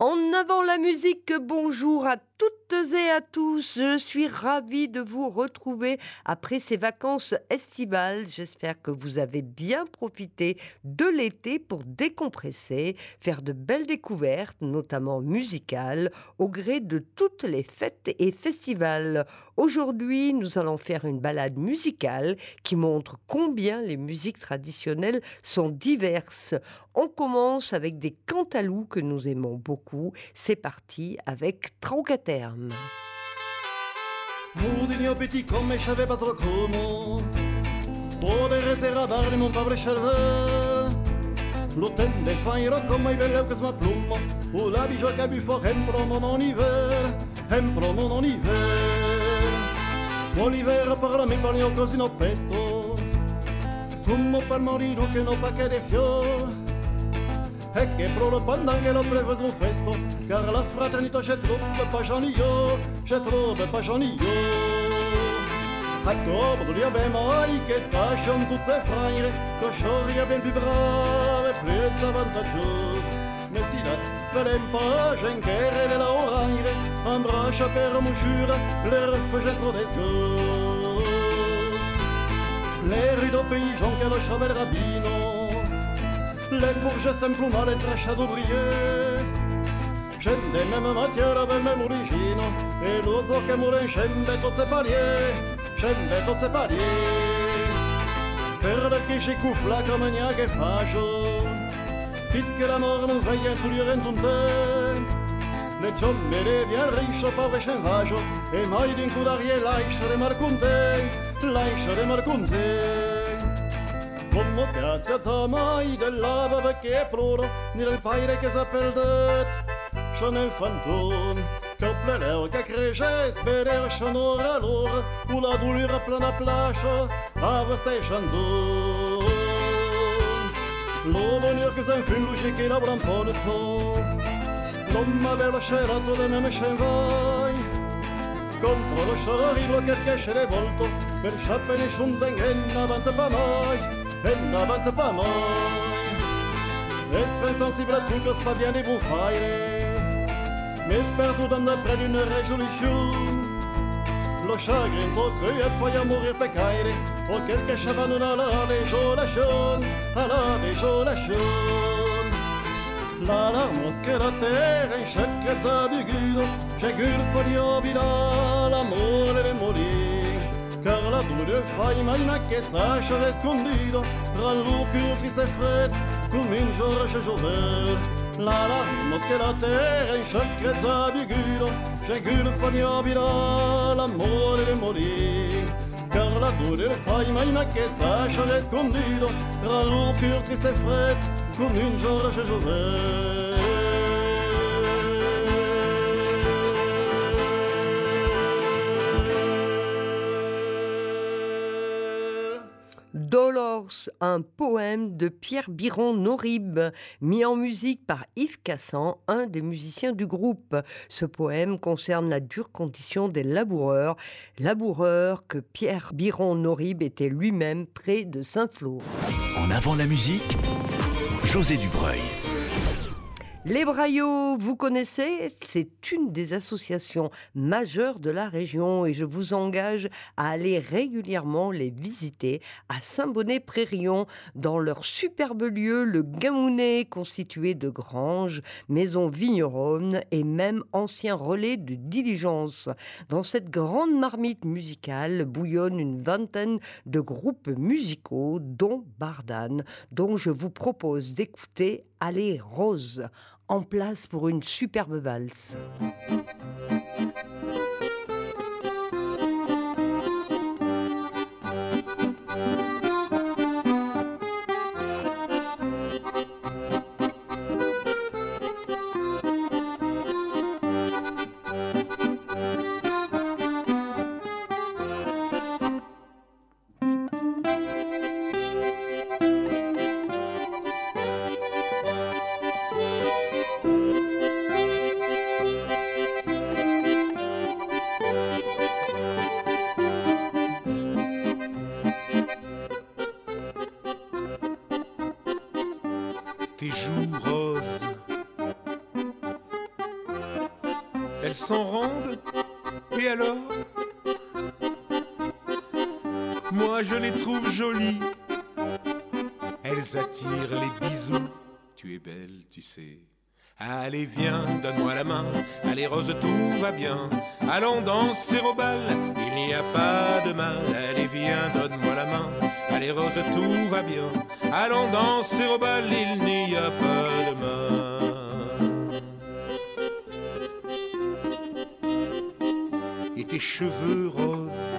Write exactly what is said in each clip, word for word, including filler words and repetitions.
En avant la musique, bonjour à toutes et à tous. Je suis ravie de vous retrouver après ces vacances estivales. J'espère que vous avez bien profité de l'été pour décompresser, faire de belles découvertes, notamment musicales, au gré de toutes les fêtes et festivals. Aujourd'hui, nous allons faire une balade musicale qui montre combien les musiques traditionnelles sont diverses. On commence avec des cantalous que nous aimons beaucoup. C'est parti avec Traucaterme. Vudinio petit come c'aveva pas trop como Podere serradare non pavre cervel Lo tende fairo come i belleu che smaplumo O la bijou che bu fort en promo non hiver En promo non hiver O l'hiver parla mi parli così no pesto Come per morire che no pa che de fior E che pro le pendant che l'autre faisait un festo Car la fraternité c'è troppo pas j'en io C'è troppo pas j'en io Ecco, voglio ben mai che sachant toutes ces frères Que j'aurais bien plus brave et plus avantageuse Mais si that's velem pas j'enquerre de la oraire Un brache per mouchure, les refugés trop des gosses Les rues de paysans que le cheval rabino Les bourges simplement les traccia d'ouvriers Scende même matière avec même origine Et l'autre che muore scende tutti i paliers Scende tutti i paliers Per chi ci cuffla come gna che faccio Puisque la mort non veille tout dire in un tempo Le giorni devi al riscio pave scenvaggio E mai d'un coup d'arrière lascia de marconte Lascia de marconte Come te si alza mai dell'ava perché ploro Nel paire che s'ha perdet C'è un fantone Che pleleu che cresce Speder c'è un'ora l'ora U la douleur plena placia Ava stai chanton Lo bonheur che s'en fin luce che la bran po de to L'homme avait le cerato de même cheval Contro lo sciolo horrible che cache le volto Per sciappe nessun tengen avanza pa mai E n'avanza pas mai Est très sensible à tout que c'est pas bien des bons frères Mais espère tout donne après d'une résolution Le chagrin trop cruel faut y mourir pecaire O quelque chavanone à la désolation À la désolation La larme che la terra in chaque zabugudo Chaque foglio vila l'amore de morir Car la douleur faille mai ma che s'achève escondido Rend l'occur triste et fret Comme une Georges Jovel La larme che la terra in chaque zabigudo Chaque foglia vira l'amore de morir Car la douleur faille mai ma che s'achève escondido Rend l'occur triste et fret Comme une Georges Jovel Dolors, un poème de Pierre Byron Norib, mis en musique par Yves Cassan, un des musiciens du groupe. Ce poème concerne la dure condition des laboureurs, laboureurs que Pierre Byron Norib était lui-même près de Saint-Flour. En avant la musique, José Dubreuil. Les Braillots, vous connaissez, c'est une des associations majeures de la région et je vous engage à aller régulièrement les visiter à Saint-Bonnet-Près-Rion dans leur superbe lieu, le Gamounet, constitué de granges, maisons vigneronnes et même anciens relais de diligence. Dans cette grande marmite musicale bouillonnent une vingtaine de groupes musicaux, dont Bardane, dont je vous propose d'écouter Allez Rose, en place pour une superbe valse. elles sont rondes, et alors? Moi je les trouve jolies, elles attirent les bisous. Tu es belle, tu sais. Allez viens, donne-moi la main. Allez Rose, tout va bien. Allons danser au bal, il n'y a pas de mal. Allez viens, donne-moi la main. Allez Rose, tout va bien. Allons danser au bal, il n'y a pas de mal. Et tes cheveux roses,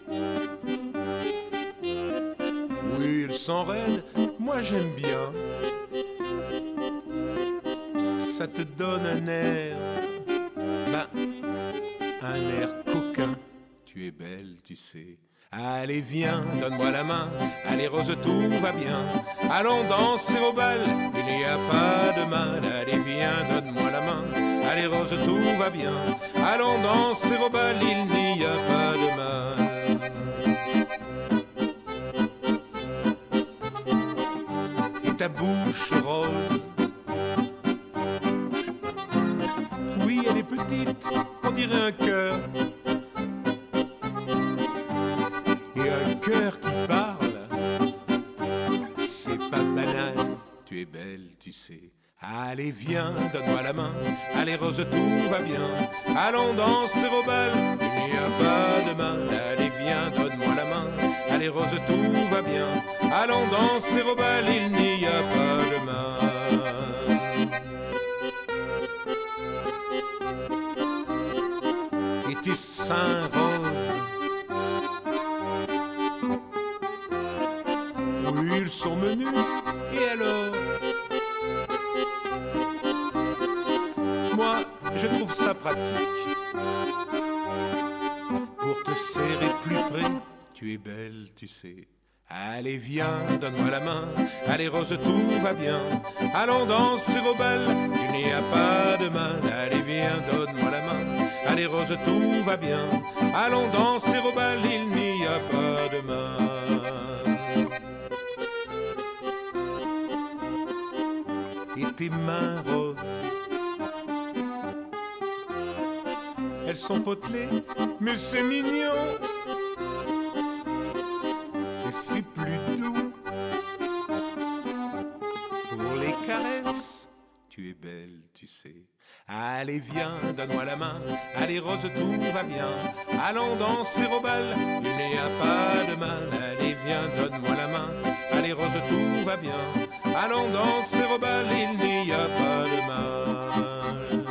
oui ils sont raides, moi j'aime bien. Ça te donne un air, ben, un air coquin. Tu es belle, tu sais. Allez viens, donne-moi la main. Allez Rose, tout va bien. Allons danser au bal, il n'y a pas de mal. Allez viens, donne-moi la main. Allez Rose, tout va bien. Allons danser au bal, il n'y a pas de mal. Et ta bouche rose, oui, elle est petite, on dirait un cœur. Et un cœur qui parle, c'est pas banal. Tu es belle, tu sais. Allez, viens, donne-moi la main. Allez, Rose, tout va bien. Allons danser au bal, il n'y a pas de mal. Allez, viens, donne-moi la main. Allez, Rose, tout va bien. Allons danser au bal, il n'y a pas de mal. Et tes seins roses, oui, ils sont menus, et alors? Moi, je trouve ça pratique. Pour te serrer plus près, tu es belle, tu sais. Allez, viens, donne-moi la main. Allez, Rose, tout va bien. Allons danser au bal, il n'y a pas de mal. Allez, viens, donne-moi la main. Allez, Rose, tout va bien. Allons danser au bal, il n'y a pas de mal. Et tes mains roses, elles sont potelées, mais c'est mignon. Et c'est plus doux. Pour les caresses, tu es belle, tu sais. Allez, viens, donne-moi la main. Allez, Rose, tout va bien. Allons danser au bal, il n'y a pas de mal. Allez, viens, donne-moi la main. Allez, Rose, tout va bien. Allons danser au bal, il n'y a pas de mal.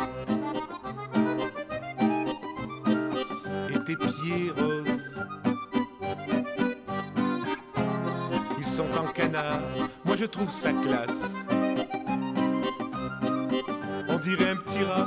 Et tes pieds roses, ils sont en canard. Moi, je trouve ça classe. On dirait un petit rat,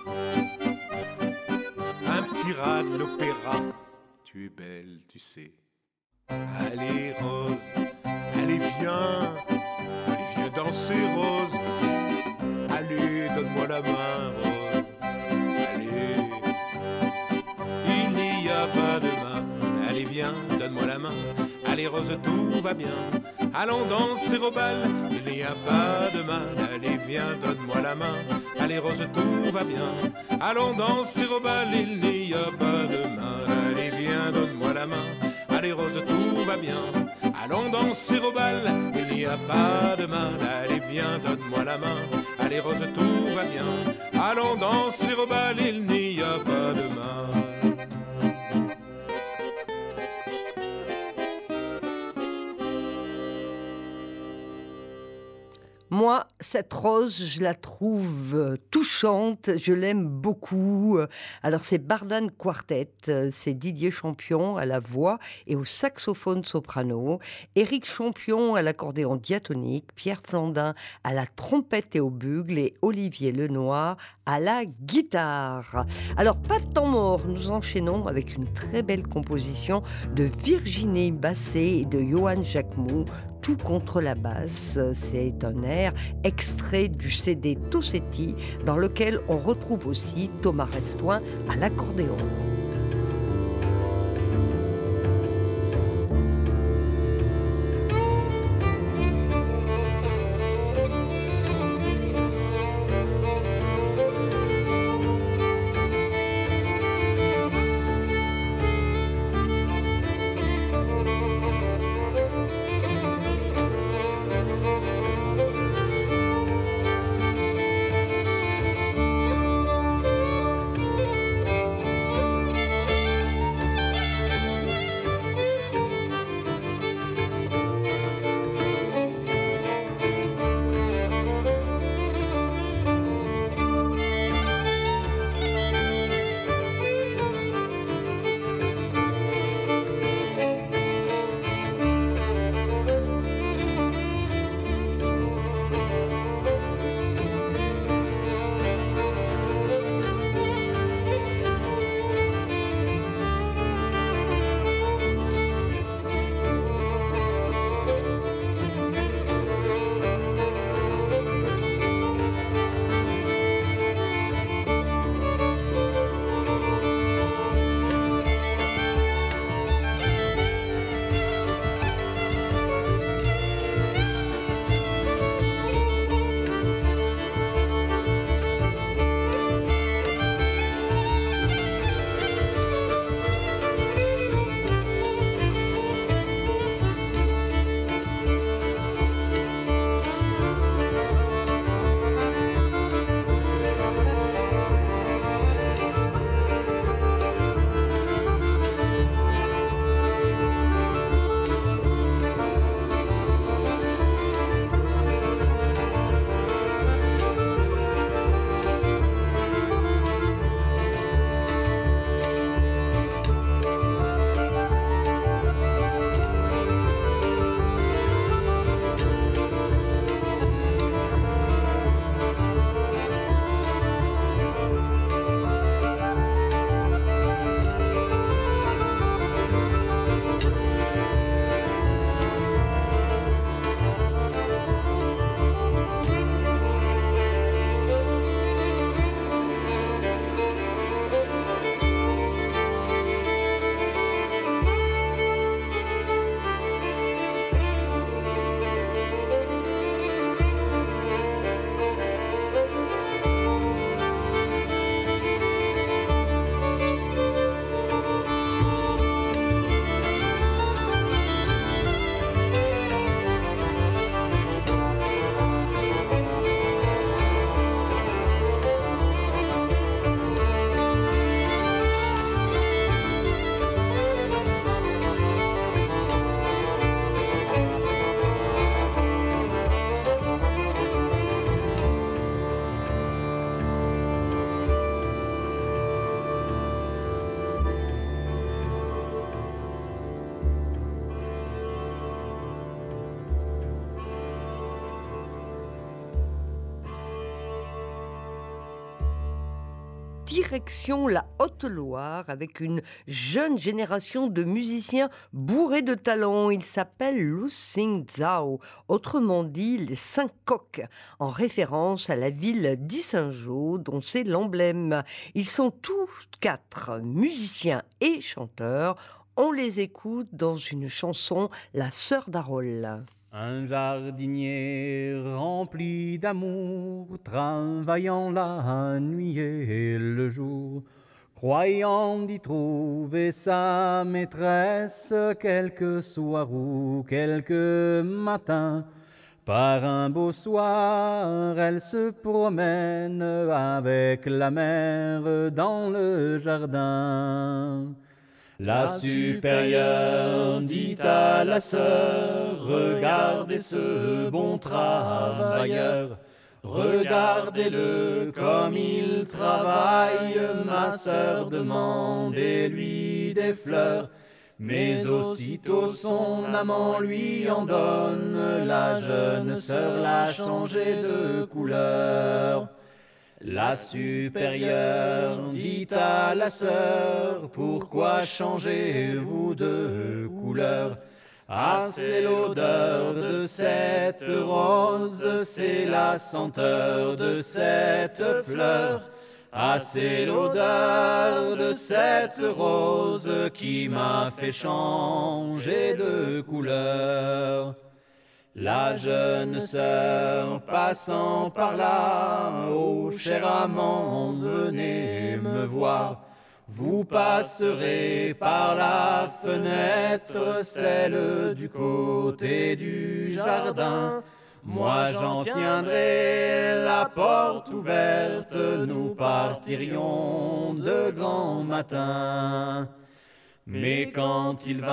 un petit rat de l'opéra. Tu es belle, tu sais. Allez, Rose, allez, viens. Allez, viens danser, Rose. Allez, donne-moi la main, Rose. Allez, il n'y a pas de mal. Allez, viens, donne-moi la main. Allez, Rose, tout va bien. Allons danser au bal, il n'y a pas de mal. Allez, viens, donne-moi la main. Allez, Rose, tout va bien. Allons danser au bal, il n'y a pas de mal. Allez, viens, donne-moi la main. Allez, Rose, tout va bien. Allons danser au bal, il n'y a pas de mal. Allez, viens, donne-moi la main. Allez, Rose, tout va bien. Allons danser au bal, il n'y a pas de mal. Moi, cette rose, je la trouve touchante, je l'aime beaucoup. Alors c'est Bardane Quartet, c'est Didier Champion à la voix et au saxophone soprano, Éric Champion à l'accordéon diatonique, Pierre Flandin à la trompette et au bugle et Olivier Lenoir à la guitare. Alors pas de temps mort, nous enchaînons avec une très belle composition de Virginie Basset et de Johann Jacquemou, Tout contre la basse. C'est un air extrait du C D Tossetti dans lequel on retrouve aussi Thomas Restoin à l'accordéon. direction la Haute-Loire avec une jeune génération de musiciens bourrés de talent. Il s'appelle Lu Xing Zhao, autrement dit les cinq coqs, en référence à la ville d'Yssingeau dont c'est l'emblème. Ils sont tous quatre musiciens et chanteurs. On les écoute dans une chanson, La Sœur d'Arol. Un jardinier rempli d'amour, travaillant la nuit et le jour, croyant d'y trouver sa maîtresse quelque soir ou quelque matin. Par un beau soir, elle se promène avec la mère dans le jardin. La supérieure dit à la sœur, regardez ce bon travailleur, regardez-le comme il travaille, ma sœur demandez-lui des fleurs. Mais aussitôt son amant lui en donne, la jeune sœur l'a changé de couleur. La supérieure dit à la sœur, pourquoi changez-vous de couleur? Ah, c'est l'odeur de cette rose, c'est la senteur de cette fleur. Ah, c'est l'odeur de cette rose qui m'a fait changer de couleur. La jeune sœur passant par là, ô cher amant, venez me voir. Vous passerez par la fenêtre, celle du côté du jardin. Moi j'en tiendrai la porte ouverte, nous partirions de grand matin. Mais quand il vint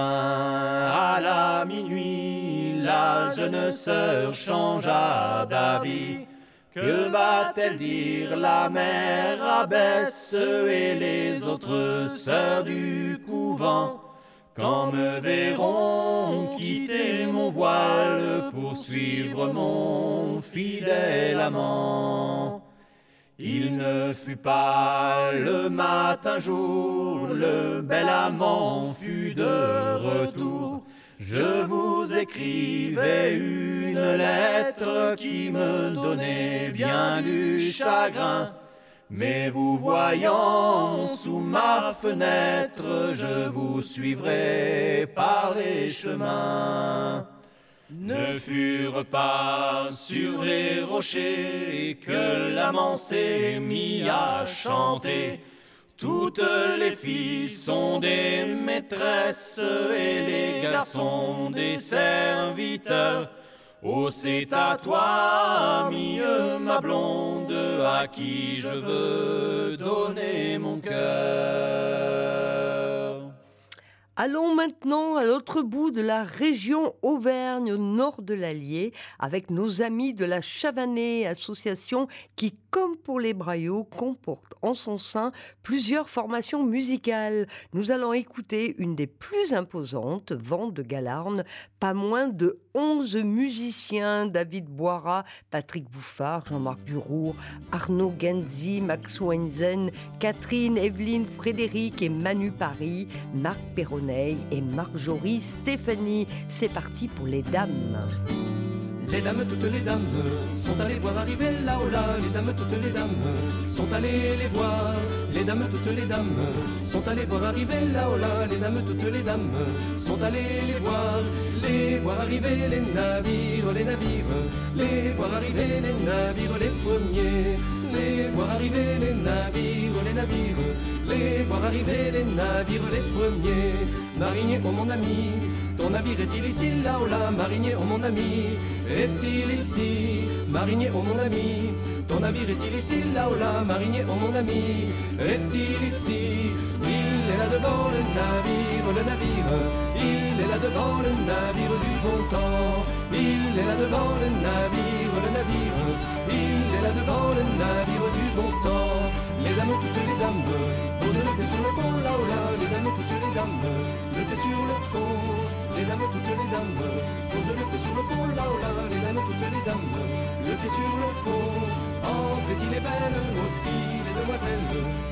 à la minuit, la jeune sœur changea d'avis. Que va-t-elle dire la mère abbesse et les autres sœurs du couvent, quand me verront quitter mon voile pour suivre mon fidèle amant? Il ne fut pas le matin jour, le bel amant fut de retour. Je vous écrivais une lettre qui me donnait bien du chagrin. Mais vous voyant sous ma fenêtre, je vous suivrai par les chemins. Ne furent pas sur les rochers que l'amant s'est mis à chanter. Toutes les filles sont des maîtresses et les garçons des serviteurs. Oh, c'est à toi, amie, ma blonde, à qui je veux donner mon cœur. Allons maintenant à l'autre bout de la région Auvergne, au nord de l'Allier, avec nos amis de la Chavanais, association qui, comme pour les Braillots, comporte en son sein plusieurs formations musicales. Nous allons écouter une des plus imposantes, Vent de Galarne, pas moins de onze musiciens, David Boira, Patrick Bouffard, Jean-Marc Durour, Arnaud Genzi, Max Wenzen, Catherine, Evelyne, Frédéric et Manu Paris, Marc Perronnet et Marjorie Stéphanie. C'est parti pour les dames. Les dames, toutes les dames, sont allées voir arriver là-haut-là. Les dames, toutes les dames, sont allées les voir. Les dames, toutes les dames, sont allées voir arriver là-haut-là. Les dames, toutes les dames, sont allées les voir. Les voir arriver les navires, les navires. Les voir arriver les navires, les premiers. Les voir arriver les navires, les navires. Les voir arriver les navires, les premiers. Marinier, oh mon ami, ton navire est-il ici, là ou là? Marinier, oh mon ami, est-il ici? Marinier, oh mon ami, ton navire est-il ici, là ou là? Marinier, oh mon ami, est-il ici? Il est là devant le navire, le navire. Il est là devant le navire du bon temps. Il est là devant le navire, le navire. Il est là devant le navire du bon temps. Les dames, toutes les dames, posent le pied sur le pont, là ou là. Les dames, toutes les dames, le pied sur le pont. Les dames, toutes les dames, posent le pied sur le pont, là ou là. Les dames, toutes les dames, le pied sur le pont. Entrez-y les belles, aussi les demoiselles.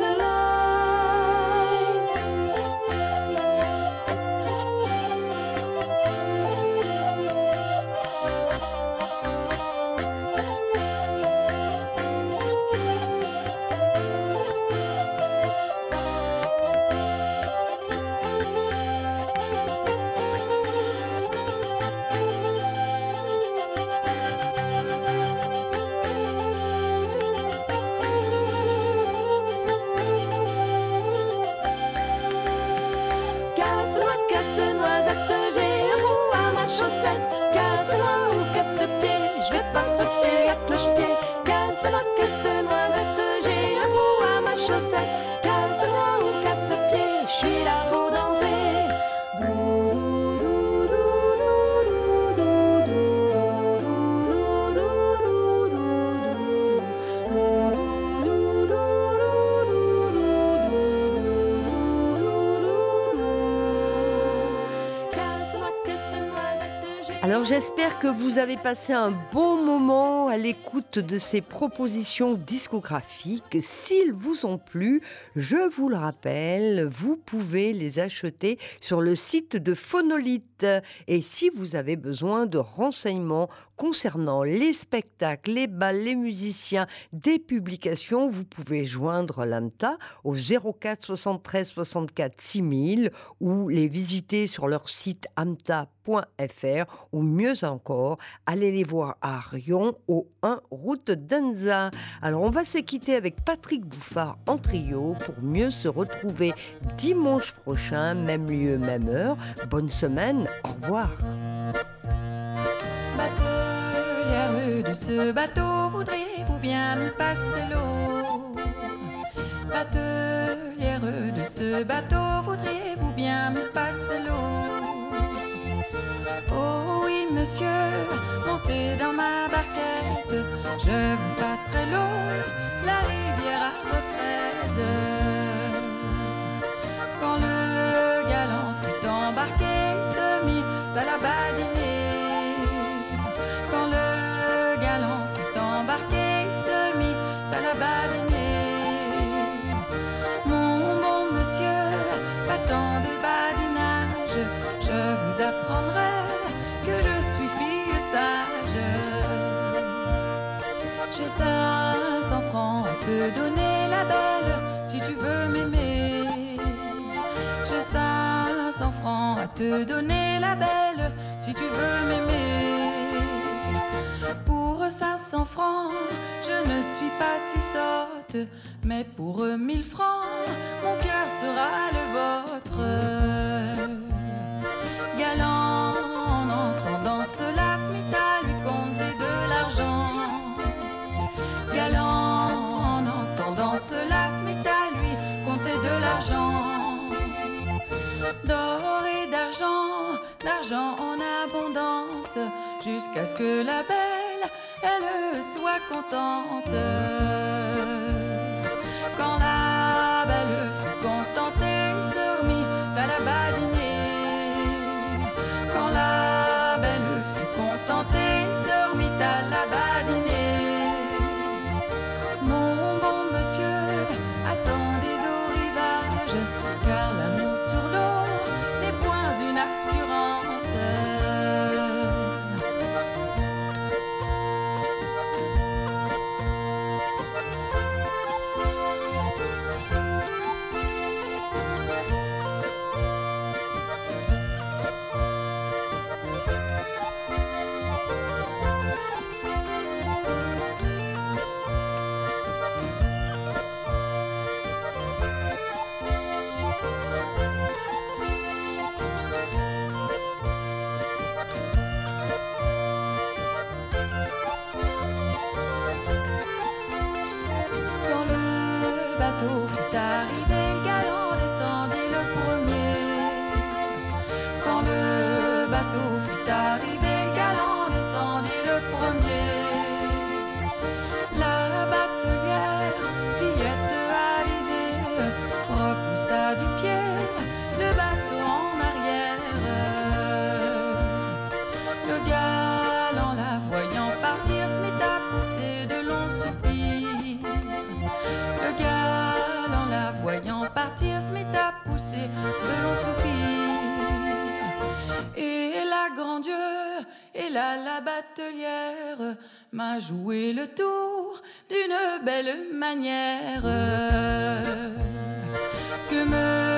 Casse-noix, casse-noisette, j'ai un trou à ma chaussette. Casse-noix ou casse-pied, je vais pas sauter à cloche-pied. Casse-noix, casse-noisette, j'ai un trou à ma chaussette. Casse-noix ou casse-pied, je suis là pour danser. Alors j'espère que vous avez passé un bon moment à l'écoute de ces propositions discographiques. S'ils vous ont plu, je vous le rappelle, vous pouvez les acheter sur le site de Phonolite. Et si vous avez besoin de renseignements concernant les spectacles, les bals, les musiciens, des publications, vous pouvez joindre l'A M T A au zéro quatre soixante-treize soixante-quatre six mille ou les visiter sur leur site amta point f r ou mieux encore, allez les voir à Rion au un route d'Anza. Alors on va se quitter avec Patrick Bouffard en trio pour mieux se retrouver dimanche prochain, même lieu, même heure. Bonne semaine, au revoir. Batelière de ce bateau, voudriez-vous bien me passer l'eau? Batelière de ce bateau, voudriez-vous bien me passer l'eau? Oh oui, monsieur, montez dans ma barquette, je vous passerai l'eau, la rivière à votre aise. Quand le galant fut à la badiner. Quand le galant fut embarqué, il se mit à la badiner. Mon bon monsieur, pas tant de badinage, je vous apprendrai que je suis fille sage. J'ai cinq cents francs à te donner, la belle, si tu veux m'aimer. J'ai cinq cents francs à te donner, la belle, si tu veux m'aimer. Pour cinq cents francs, je ne suis pas si sotte, mais pour mille francs, mon cœur sera le vôtre. Galant, en entendant cela, se mit à lui compter de l'argent. Galant, en entendant cela, se mit à lui compter de l'argent. D'or et d'argent, d'argent en abondance, jusqu'à ce que la belle, elle soit contente. Quand la belle fut contentée, il se remit à la badiner. Quand la belle fut contentée, il se remit à la badiner. Mon bon monsieur, attendez au rivage, car l'amour sur l'eau n'est point une assurance. Le bateau fut arrivé, le galant descendit le premier. Quand le bateau fut arrivé, le galant descendit le premier. La batelière, fillette avisée, repoussa du pied le bateau en arrière. Le galant, la voyant partir, se mit à pousser de longs soupirs. Le galant, la voyant partir, se mit à pousser de longs soupirs. Et la grand-Dieu, et là la batelière, m'a joué le tour d'une belle manière. Que me